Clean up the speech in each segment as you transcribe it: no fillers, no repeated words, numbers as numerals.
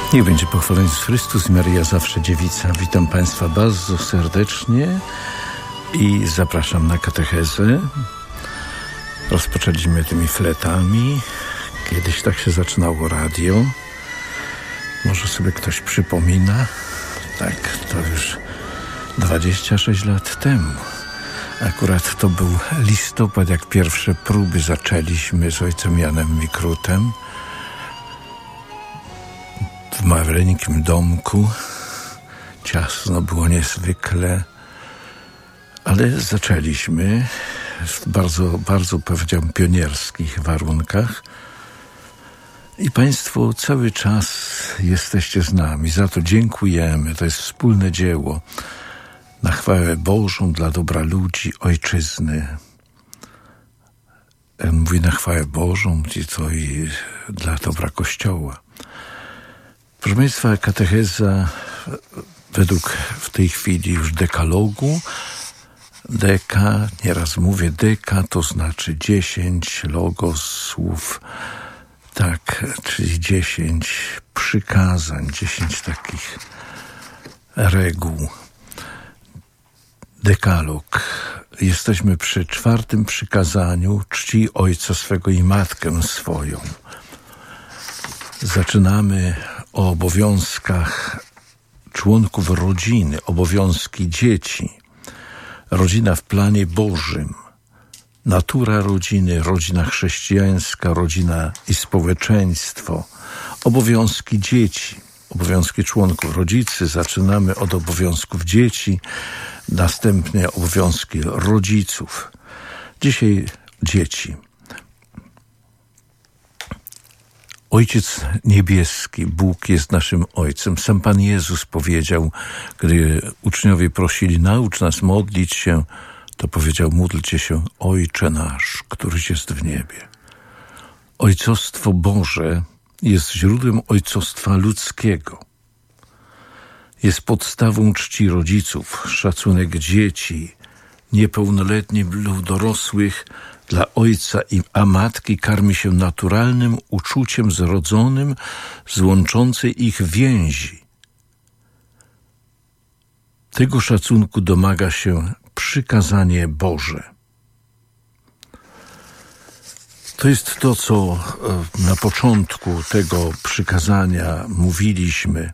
Niech będzie pochwalony Jezus Chrystus, Maryja zawsze dziewica. Witam Państwa bardzo serdecznie i zapraszam na katechezę. Rozpoczęliśmy tymi fletami. Kiedyś tak się zaczynało radio. Może sobie ktoś przypomina. Tak, to już 26 lat temu. Akurat to był listopad, jak pierwsze próby zaczęliśmy z ojcem Janem Mikrutem. W maleńkim domku. Ciasno było niezwykle, ale zaczęliśmy w bardzo, powiedziałbym, pionierskich warunkach. I Państwo cały czas jesteście z nami. Za to dziękujemy. To jest wspólne dzieło na chwałę Bożą, dla dobra ludzi, ojczyzny. Mówi na chwałę Bożą i to i dla dobra Kościoła. Proszę Państwa, katecheza według w tej chwili już dekalogu. Deka, nieraz mówię deka, to znaczy 10 logos słów, tak, czyli 10 przykazań, 10 takich reguł. Dekalog. Jesteśmy przy 4. przykazaniu: czcij ojca swego i matkę swoją. Zaczynamy o obowiązkach członków rodziny, obowiązki dzieci. Rodzina w planie Bożym. Natura rodziny, rodzina chrześcijańska, rodzina i społeczeństwo. Obowiązki dzieci, obowiązki członków. Rodzicy, zaczynamy od obowiązków dzieci, następnie obowiązki rodziców. Dzisiaj dzieci. Ojciec niebieski, Bóg jest naszym Ojcem. Sam Pan Jezus powiedział, gdy uczniowie prosili, naucz nas modlić się, to powiedział, módlcie się, Ojcze nasz, któryś jest w niebie. Ojcostwo Boże jest źródłem ojcostwa ludzkiego. Jest podstawą czci rodziców, szacunek dzieci, niepełnoletnich lub dorosłych dla ojca a matki karmi się naturalnym uczuciem zrodzonym z łączącej ich więzi. Tego szacunku domaga się przykazanie Boże. To jest to, co na początku tego przykazania mówiliśmy.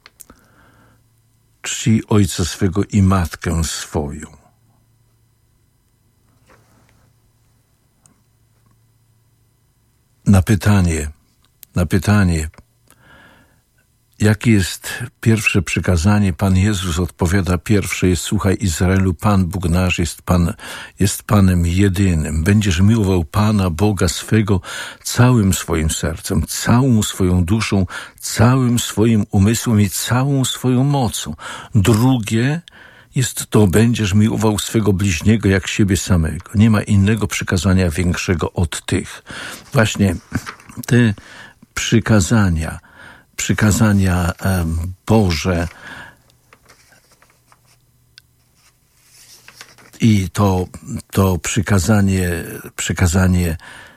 Czcij ojca swego i matkę swoją. Na pytanie, jakie jest pierwsze przykazanie, Pan Jezus odpowiada, pierwsze jest: słuchaj Izraelu, Pan Bóg nasz jest Panem jedynym. Będziesz miłował Pana Boga swego całym swoim sercem, całą swoją duszą, całym swoim umysłem i całą swoją mocą. Drugie jest to: będziesz miłował swego bliźniego jak siebie samego. Nie ma innego przykazania większego od tych. Właśnie te przykazania Boże i to przykazanie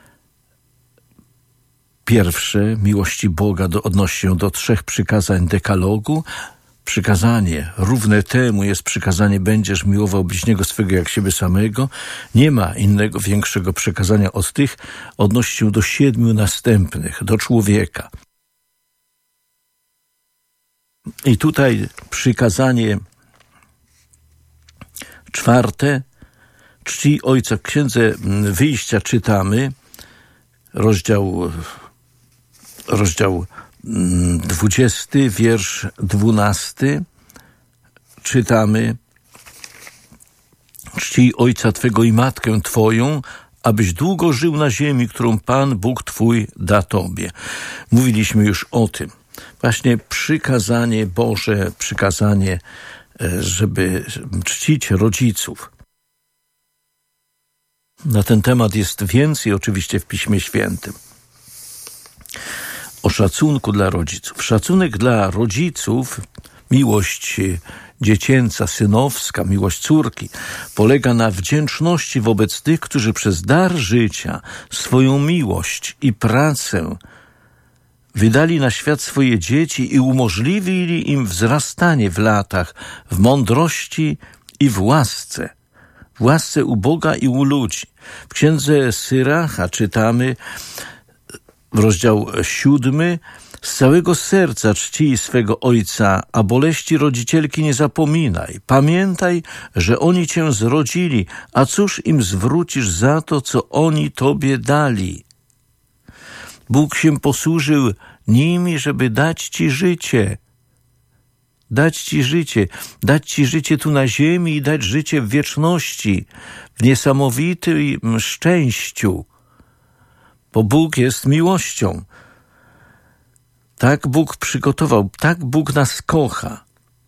pierwsze miłości Boga odnosi się do 3 przykazań dekalogu. Przykazanie równe temu jest przykazanie: będziesz miłował bliźniego swego jak siebie samego. Nie ma innego większego przykazania od tych. Odnosi się do 7 następnych, do człowieka. I tutaj przykazanie 4. Czcij ojca. W Księdze Wyjścia czytamy, rozdział 20, wiersz 12, czytamy: czcij ojca twego i matkę twoją, abyś długo żył na ziemi, którą Pan Bóg twój da tobie. Mówiliśmy już o tym. Właśnie przykazanie Boże, przykazanie, żeby czcić rodziców. Na ten temat jest więcej oczywiście w Piśmie Świętym. O szacunku dla rodziców. Szacunek dla rodziców, miłość dziecięca, synowska, miłość córki polega na wdzięczności wobec tych, którzy przez dar życia, swoją miłość i pracę wydali na świat swoje dzieci i umożliwili im wzrastanie w latach, w mądrości i w łasce u Boga i u ludzi. W księdze Syracha czytamy, rozdział 7, z całego serca czcij swego ojca, a boleści rodzicielki nie zapominaj. Pamiętaj, że oni cię zrodzili, a cóż im zwrócisz za to, co oni tobie dali? Bóg się posłużył nimi, żeby dać ci życie. Dać ci życie tu na ziemi i dać życie w wieczności, w niesamowitym szczęściu. Bo Bóg jest miłością. Tak Bóg przygotował, tak Bóg nas kocha.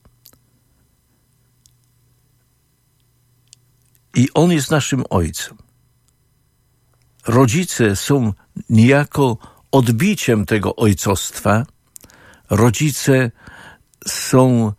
I On jest naszym Ojcem. Rodzice są niejako odbiciem tego ojcostwa. Rodzice są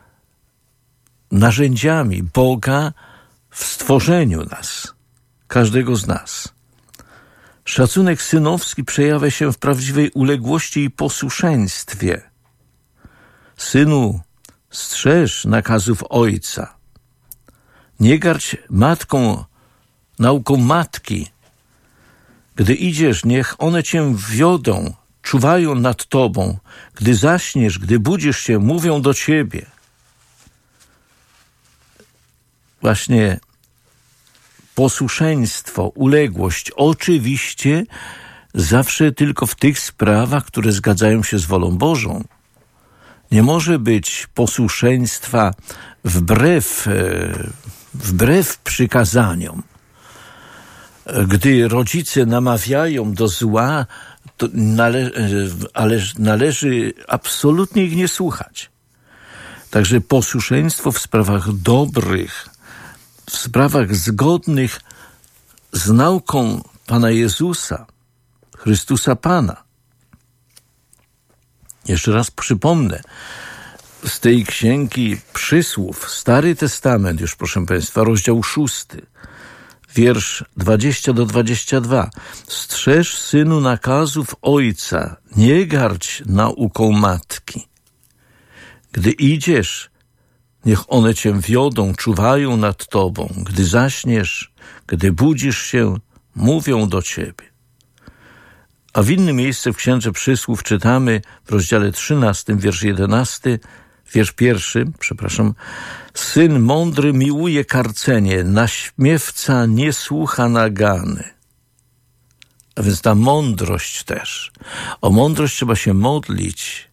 narzędziami Boga w stworzeniu nas, każdego z nas. Szacunek synowski przejawia się w prawdziwej uległości i posłuszeństwie. Synu, strzeż nakazów ojca. Nie gardź nauką matki. Gdy idziesz, niech one cię wiodą, czuwają nad tobą. Gdy zaśniesz, gdy budzisz się, mówią do ciebie. Właśnie posłuszeństwo, uległość, oczywiście zawsze tylko w tych sprawach, które zgadzają się z wolą Bożą. Nie może być posłuszeństwa wbrew przykazaniom. Gdy rodzice namawiają do zła, to należy absolutnie ich nie słuchać. Także posłuszeństwo w sprawach dobrych, w sprawach zgodnych z nauką Pana Jezusa, Chrystusa Pana. Jeszcze raz przypomnę, z tej księgi Przysłów, Stary Testament, już proszę Państwa, rozdział 6, wiersz 20-22. Strzeż, synu, nakazów ojca, nie gardź nauką matki. Gdy idziesz, niech one cię wiodą, czuwają nad tobą. Gdy zaśniesz, gdy budzisz się, mówią do ciebie. A w innym miejscu w Księdze Przysłów czytamy w rozdziale 13, wiersz 11, wiersz 1, Syn mądry miłuje karcenie, naśmiewca nie słucha nagany. A więc ta mądrość też. O mądrość trzeba się modlić.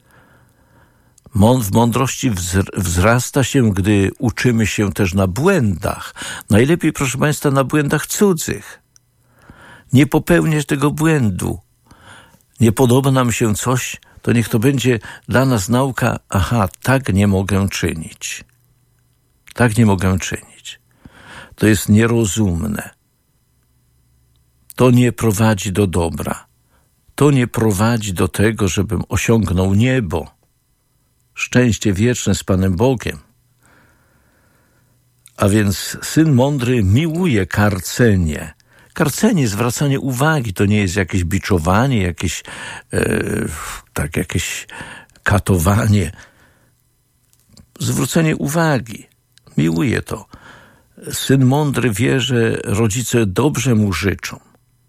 W mądrości wzrasta się, gdy uczymy się też na błędach. Najlepiej, proszę Państwa, na błędach cudzych. Nie popełniać tego błędu. Nie podoba nam się coś, to niech to będzie dla nas nauka, tak nie mogę czynić. Tak nie mogę czynić. To jest nierozumne. To nie prowadzi do dobra. To nie prowadzi do tego, żebym osiągnął niebo. Szczęście wieczne z Panem Bogiem. A więc syn mądry miłuje karcenie. Karcenie, zwracanie uwagi, to nie jest jakieś biczowanie, jakieś katowanie. Zwrócenie uwagi. Miłuje to. Syn mądry wie, że rodzice dobrze mu życzą.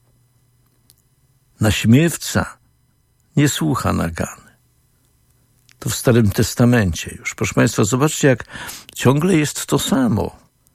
Naśmiewca nie słucha nagany. To w Starym Testamencie już. Proszę Państwa, zobaczcie, jak ciągle jest to samo.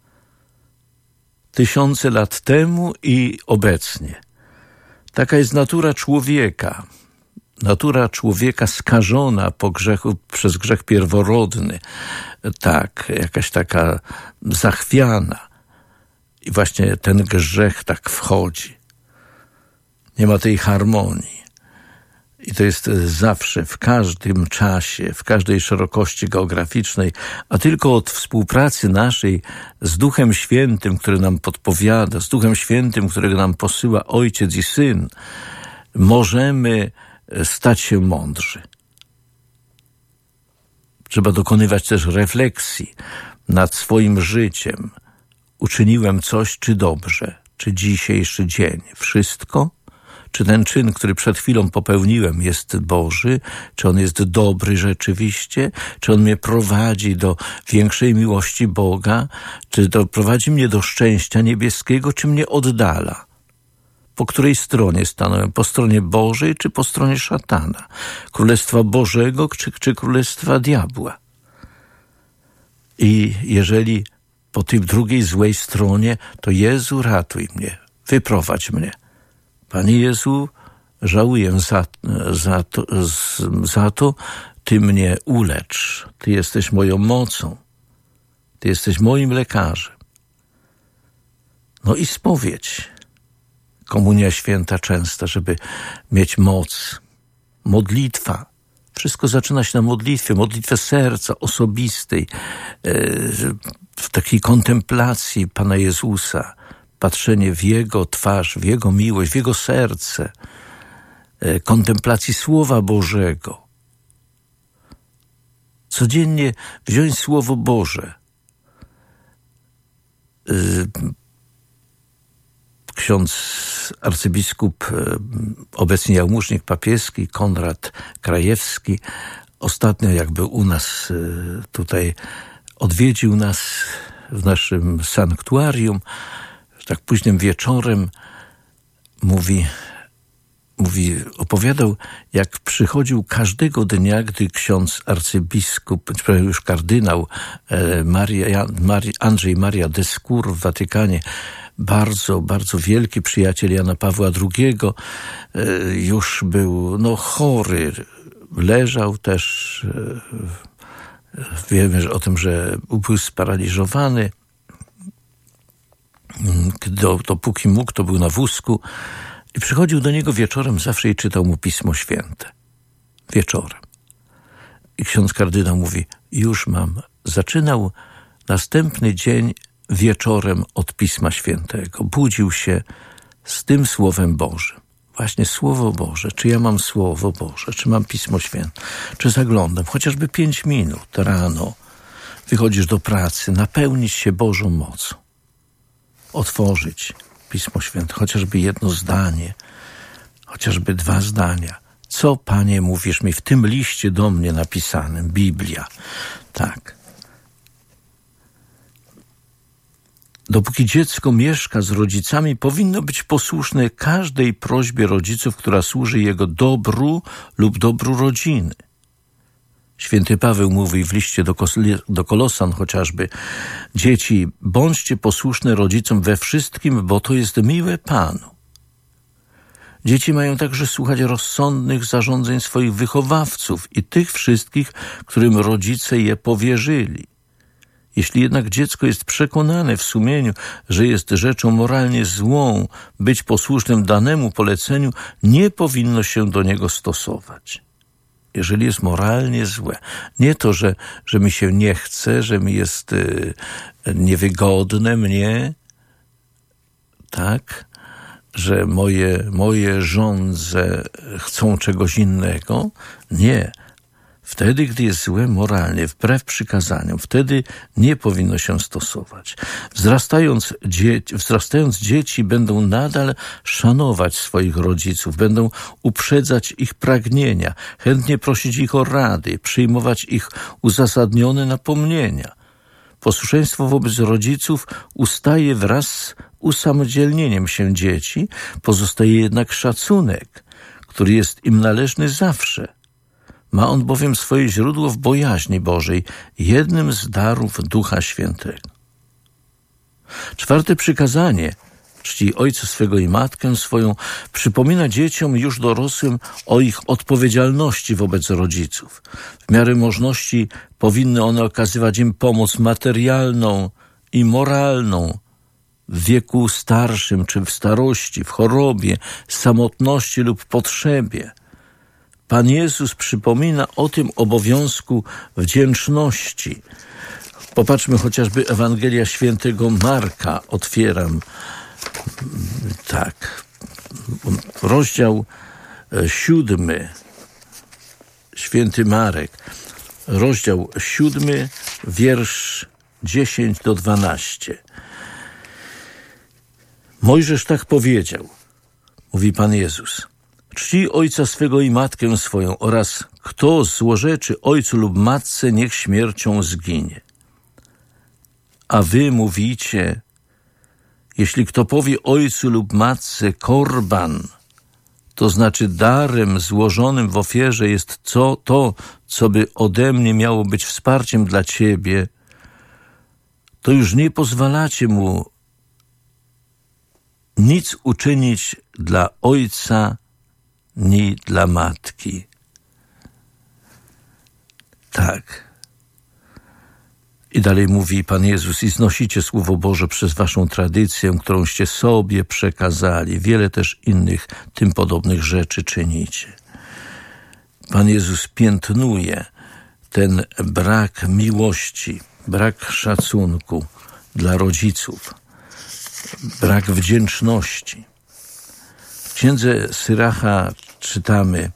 1000 lat temu i obecnie. Taka jest natura człowieka. Natura człowieka skażona przez grzech pierworodny. Tak, jakaś taka zachwiana. I właśnie ten grzech tak wchodzi. Nie ma tej harmonii. I to jest zawsze, w każdym czasie, w każdej szerokości geograficznej, a tylko od współpracy naszej z Duchem Świętym, który nam podpowiada, z Duchem Świętym, którego nam posyła Ojciec i Syn, możemy stać się mądrzy. Trzeba dokonywać też refleksji nad swoim życiem. Uczyniłem coś, czy dobrze, czy dzisiejszy dzień? Wszystko? Czy ten czyn, który przed chwilą popełniłem, jest Boży? Czy on jest dobry rzeczywiście? Czy on mnie prowadzi do większej miłości Boga? Czy prowadzi mnie do szczęścia niebieskiego, czy mnie oddala? Po której stronie stanąłem? Po stronie Bożej, czy po stronie szatana? Królestwa Bożego, czy królestwa diabła? I jeżeli po tej drugiej złej stronie, to Jezu, ratuj mnie, wyprowadź mnie. Panie Jezu, żałuję za to, Ty mnie ulecz. Ty jesteś moją mocą. Ty jesteś moim lekarzem. No i spowiedź. Komunia święta częsta, żeby mieć moc. Modlitwa. Wszystko zaczyna się na modlitwie. Modlitwę serca, osobistej. W takiej kontemplacji Pana Jezusa. Patrzenie w Jego twarz, w Jego miłość, w Jego serce. Kontemplacji Słowa Bożego. Codziennie wziąć Słowo Boże. Ksiądz arcybiskup, obecnie jałmużnik papieski, Konrad Krajewski, ostatnio jakby u nas tutaj odwiedził nas w naszym sanktuarium. Tak późnym wieczorem opowiadał, jak przychodził każdego dnia, gdy ksiądz arcybiskup, już kardynał Andrzej Maria Descour w Watykanie, bardzo, bardzo wielki przyjaciel Jana Pawła II, już był chory, leżał też, wiemy o tym, że był sparaliżowany, dopóki mógł, to był na wózku i przychodził do niego wieczorem zawsze i czytał mu Pismo Święte. Wieczorem. I ksiądz kardynał mówi, już mam. Zaczynał następny dzień wieczorem od Pisma Świętego. Budził się z tym Słowem Bożym. Właśnie Słowo Boże. Czy ja mam Słowo Boże? Czy mam Pismo Święte? Czy zaglądam? Chociażby 5 minut rano. Wychodzisz do pracy, napełnić się Bożą mocą. Otworzyć Pismo Święte, chociażby jedno zdanie, chociażby 2 zdania. Co, Panie, mówisz mi w tym liście do mnie napisanym? Biblia. Tak. Dopóki dziecko mieszka z rodzicami, powinno być posłuszne każdej prośbie rodziców, która służy jego dobru lub dobru rodziny. Święty Paweł mówi w liście do Kolosan chociażby: dzieci, bądźcie posłuszne rodzicom we wszystkim, bo to jest miłe Panu. Dzieci mają także słuchać rozsądnych zarządzeń swoich wychowawców i tych wszystkich, którym rodzice je powierzyli. Jeśli jednak dziecko jest przekonane w sumieniu, że jest rzeczą moralnie złą być posłusznym danemu poleceniu, nie powinno się do niego stosować. Jeżeli jest moralnie złe. Nie to, że mi się nie chce, że mi jest niewygodne mnie, tak, że moje żądze chcą czegoś innego. Nie. Wtedy, gdy jest złe moralnie, wbrew przykazaniom, wtedy nie powinno się stosować. Wzrastając dzieci będą nadal szanować swoich rodziców, będą uprzedzać ich pragnienia, chętnie prosić ich o rady, przyjmować ich uzasadnione napomnienia. Posłuszeństwo wobec rodziców ustaje wraz z usamodzielnieniem się dzieci, pozostaje jednak szacunek, który jest im należny zawsze. Ma on bowiem swoje źródło w bojaźni Bożej, jednym z darów Ducha Świętego. 4. przykazanie, czci ojca swego i matkę swoją, przypomina dzieciom już dorosłym o ich odpowiedzialności wobec rodziców. W miarę możliwości powinny one okazywać im pomoc materialną i moralną w wieku starszym czy w starości, w chorobie, samotności lub potrzebie. Pan Jezus przypomina o tym obowiązku wdzięczności. Popatrzmy chociażby Ewangelia Świętego Marka. Otwieram. Tak. Rozdział 7. Święty Marek. Rozdział 7, wiersz 10 do 12. Mojżesz tak powiedział. mówi Pan Jezus: czci ojca swego i matkę swoją oraz kto złorzeczy ojcu lub matce, niech śmiercią zginie. A wy mówicie, jeśli kto powie ojcu lub matce korban, to znaczy darem złożonym w ofierze jest to, co by ode mnie miało być wsparciem dla ciebie, to już nie pozwalacie mu nic uczynić dla ojca ni dla matki. Tak. I dalej mówi Pan Jezus: i znosicie Słowo Boże przez waszą tradycję, którąście sobie przekazali. Wiele też innych tym podobnych rzeczy czynicie. Pan Jezus piętnuje ten brak miłości, brak szacunku dla rodziców, brak wdzięczności. W księdze Syracha czytamy: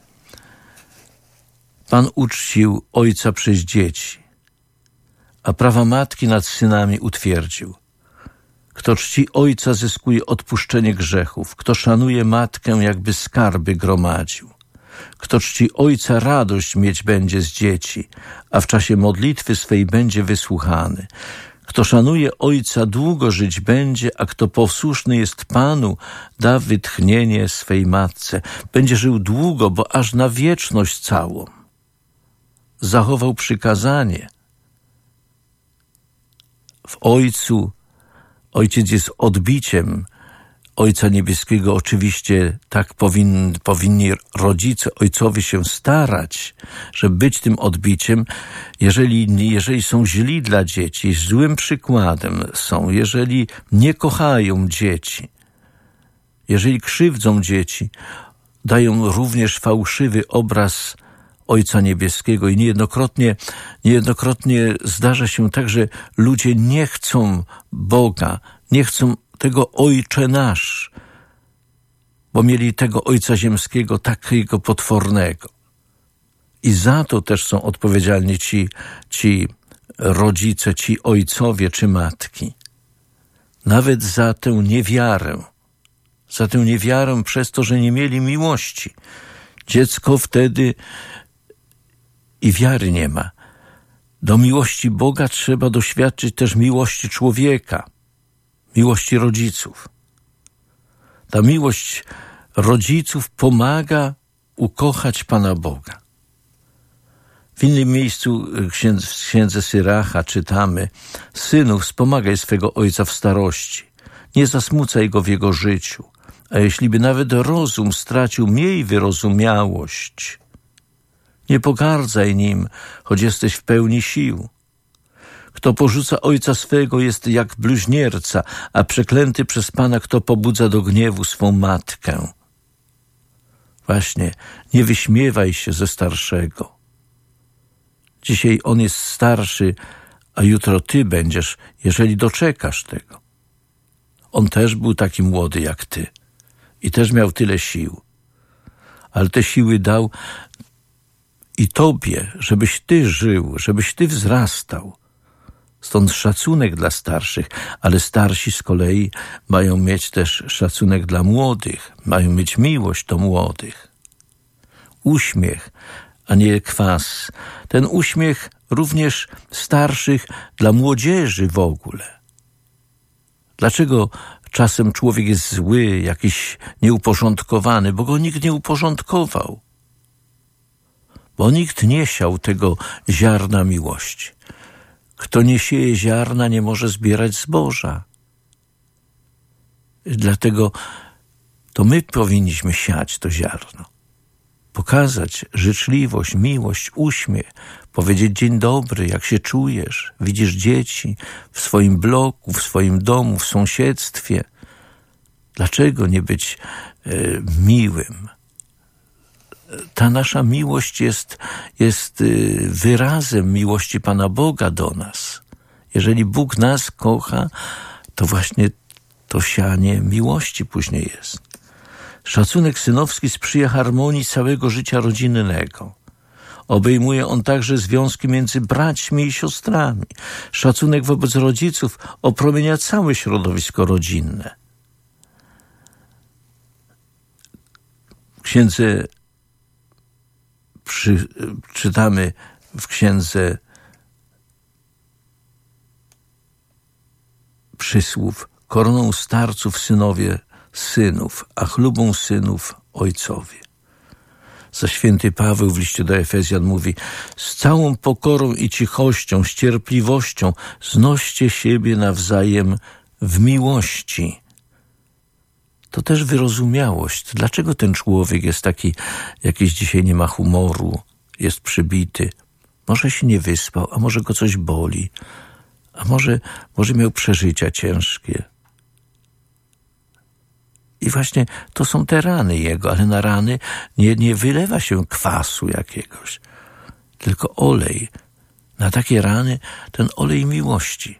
Pan uczcił ojca przez dzieci, a prawa matki nad synami utwierdził. Kto czci ojca, zyskuje odpuszczenie grzechów. Kto szanuje matkę, jakby skarby gromadził. Kto czci ojca, radość mieć będzie z dzieci, a w czasie modlitwy swej będzie wysłuchany. Kto szanuje ojca, długo żyć będzie, a kto posłuszny jest Panu, da wytchnienie swej matce. Będzie żył długo, bo aż na wieczność całą. Zachował przykazanie. W Ojcu, Ojciec jest odbiciem Ojca Niebieskiego. Oczywiście tak powinni rodzice ojcowie się starać, żeby być tym odbiciem, jeżeli są źli dla dzieci, złym przykładem są, jeżeli nie kochają dzieci, jeżeli krzywdzą dzieci, dają również fałszywy obraz Ojca Niebieskiego i niejednokrotnie zdarza się tak, że ludzie nie chcą Boga, nie chcą tego Ojcze nasz, bo mieli tego Ojca Ziemskiego takiego potwornego. I za to też są odpowiedzialni ci rodzice, ci ojcowie czy matki. Nawet za tę niewiarę przez to, że nie mieli miłości. Dziecko wtedy i wiary nie ma. Do miłości Boga trzeba doświadczyć też miłości człowieka, miłości rodziców. Ta miłość rodziców pomaga ukochać Pana Boga. W innym miejscu w księdze Syracha czytamy: synu, wspomagaj swego ojca w starości, nie zasmucaj go w jego życiu, a jeśli by nawet rozum stracił, miej wyrozumiałość. Nie pogardzaj nim, choć jesteś w pełni sił. Kto porzuca ojca swego, jest jak bluźnierca, a przeklęty przez Pana, kto pobudza do gniewu swą matkę. Właśnie, nie wyśmiewaj się ze starszego. Dzisiaj on jest starszy, a jutro ty będziesz, jeżeli doczekasz tego. On też był taki młody jak ty i też miał tyle sił, ale te siły dał i tobie, żebyś ty żył, żebyś ty wzrastał. Stąd szacunek dla starszych, ale starsi z kolei mają mieć też szacunek dla młodych, mają mieć miłość do młodych. Uśmiech, a nie kwas. Ten uśmiech również starszych dla młodzieży w ogóle. Dlaczego czasem człowiek jest zły, jakiś nieuporządkowany? Bo go nikt nie uporządkował. Bo nikt nie siał tego ziarna miłości. Kto nie sieje ziarna, nie może zbierać zboża. Dlatego to my powinniśmy siać to ziarno. Pokazać życzliwość, miłość, uśmiech, powiedzieć dzień dobry, jak się czujesz, widzisz dzieci w swoim bloku, w swoim domu, w sąsiedztwie. Dlaczego nie być miłym? Ta nasza miłość jest wyrazem miłości Pana Boga do nas. Jeżeli Bóg nas kocha, to właśnie to sianie miłości później jest. Szacunek synowski sprzyja harmonii całego życia rodzinnego. Obejmuje on także związki między braćmi i siostrami. Szacunek wobec rodziców opromienia całe środowisko rodzinne. W księdze czytamy w księdze Przysłów: koroną starców synowie synów, a chlubą synów ojcowie. Za święty Paweł w liście do Efezjan mówi: z całą pokorą i cichością, z cierpliwością znoście siebie nawzajem w miłości. To też wyrozumiałość. Dlaczego ten człowiek jest taki, jakiś dzisiaj nie ma humoru, jest przybity? Może się nie wyspał, a może go coś boli, a może miał przeżycia ciężkie. I właśnie to są te rany jego, ale na rany nie wylewa się kwasu jakiegoś, tylko olej. Na takie rany ten olej miłości.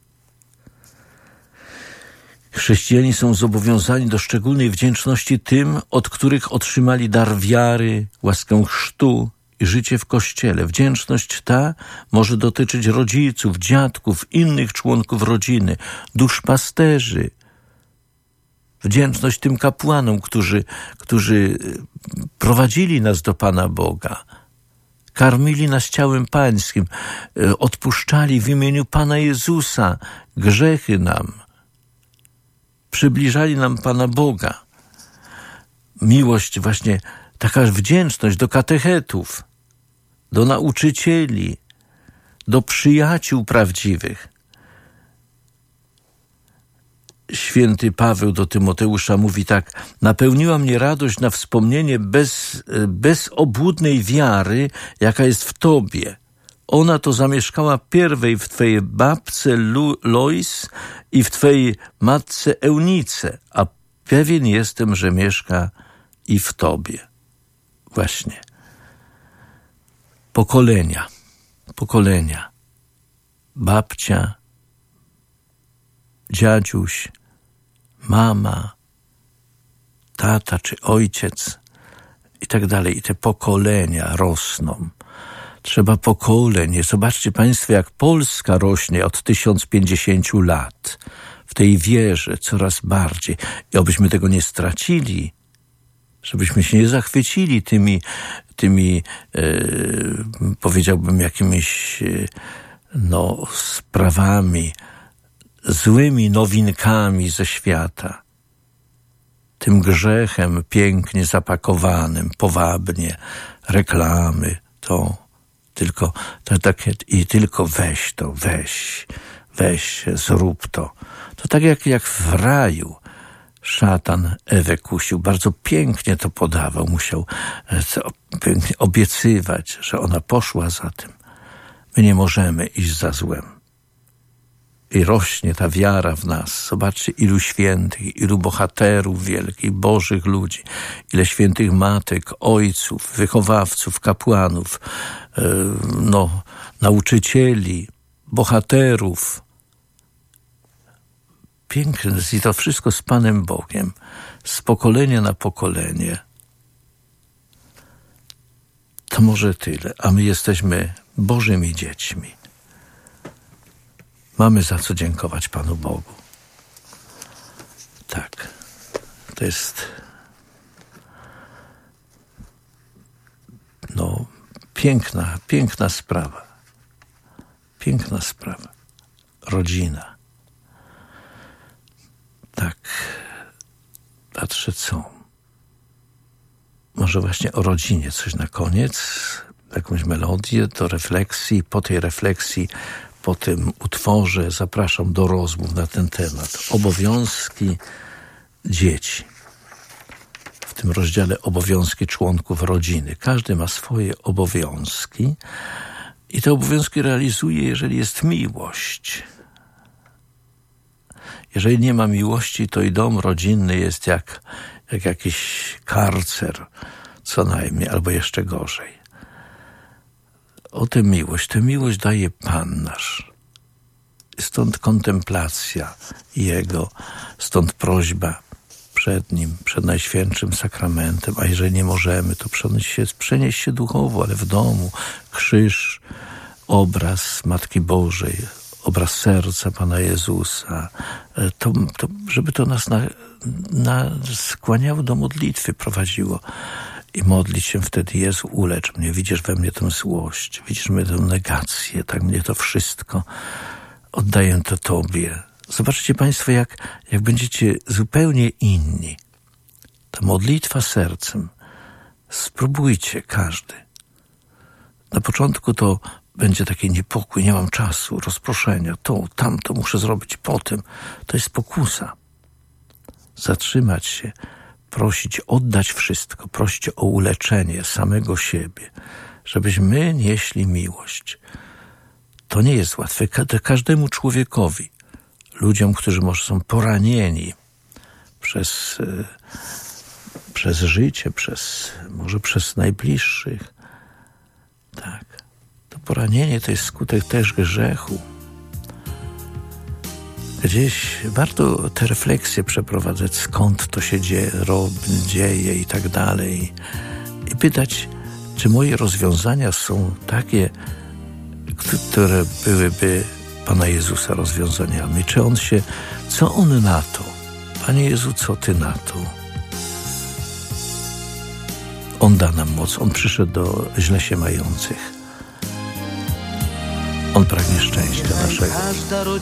Chrześcijanie są zobowiązani do szczególnej wdzięczności tym, od których otrzymali dar wiary, łaskę chrztu i życie w Kościele. Wdzięczność ta może dotyczyć rodziców, dziadków, innych członków rodziny, duszpasterzy. Wdzięczność tym kapłanom, którzy prowadzili nas do Pana Boga, karmili nas ciałem Pańskim, odpuszczali w imieniu Pana Jezusa grzechy nam, przybliżali nam Pana Boga. Miłość właśnie, taka wdzięczność do katechetów, do nauczycieli, do przyjaciół prawdziwych. Święty Paweł do Tymoteusza mówi tak: napełniła mnie radość na wspomnienie bezobłudnej wiary, jaka jest w Tobie. Ona to zamieszkała pierwej w Twojej babce Lois i w Twojej matce Eunice, a pewien jestem, że mieszka i w Tobie. Właśnie. Pokolenia. Babcia, dziadziuś, mama, tata czy ojciec i tak dalej. I te pokolenia rosną. Trzeba pokoleń. Zobaczcie Państwo, jak Polska rośnie od 1050 lat. W tej wierze coraz bardziej. I obyśmy tego nie stracili, żebyśmy się nie zachwycili tymi powiedziałbym, jakimiś sprawami, złymi nowinkami ze świata. Tym grzechem pięknie zapakowanym, powabnie, reklamy, tylko weź to, weź, zrób to. To tak jak w raju szatan Ewę kusił. Bardzo pięknie to podawał. Musiał pięknie obiecywać, że ona poszła za tym. My nie możemy iść za złem. I rośnie ta wiara w nas. Zobaczcie, ilu świętych, ilu bohaterów wielkich, bożych ludzi, ile świętych matek, ojców, wychowawców, kapłanów, nauczycieli, bohaterów. Piękne i to wszystko z Panem Bogiem, z pokolenia na pokolenie. To może tyle, a my jesteśmy Bożymi dziećmi. Mamy za co dziękować Panu Bogu. Tak, to jest piękna sprawa. Piękna sprawa. Rodzina. Tak, patrzę co. Może właśnie o rodzinie coś na koniec, jakąś melodię do refleksji. Po tej refleksji, po tym utworze zapraszam do rozmów na ten temat. Obowiązki dzieci. W tym rozdziale obowiązki członków rodziny. Każdy ma swoje obowiązki i te obowiązki realizuje, jeżeli jest miłość. Jeżeli nie ma miłości, to i dom rodzinny jest jak jakiś karcer, co najmniej, albo jeszcze gorzej. O tę miłość daje Pan nasz. Stąd kontemplacja Jego, stąd prośba przed Nim, przed Najświętszym Sakramentem, a jeżeli nie możemy, to przenieść się duchowo, ale w domu, krzyż, obraz Matki Bożej, obraz serca Pana Jezusa, żeby to nas skłaniało do modlitwy, prowadziło. I modlić się wtedy: Jezu, ulecz mnie, widzisz we mnie tę złość, widzisz mnie tę negację, tak mnie to wszystko, oddaję to Tobie. Zobaczcie Państwo, jak będziecie zupełnie inni. Ta modlitwa sercem, spróbujcie każdy. Na początku to będzie taki niepokój, nie mam czasu, rozproszenia, tamto muszę zrobić potem. To jest pokusa. Zatrzymać się, prosić, oddać wszystko, prosić o uleczenie samego siebie, żebyśmy nieśli miłość. To nie jest łatwe. Każdemu człowiekowi, ludziom, którzy może są poranieni przez życie, może przez najbliższych. Tak. To poranienie to jest skutek też grzechu. Gdzieś warto te refleksje przeprowadzać, skąd to się dzieje i tak dalej. I pytać, czy moje rozwiązania są takie, które byłyby Pana Jezusa rozwiązaniami. Co On na to? Panie Jezu, co Ty na to? On da nam moc. On przyszedł do źle się mających. On pragnie szczęścia naszego.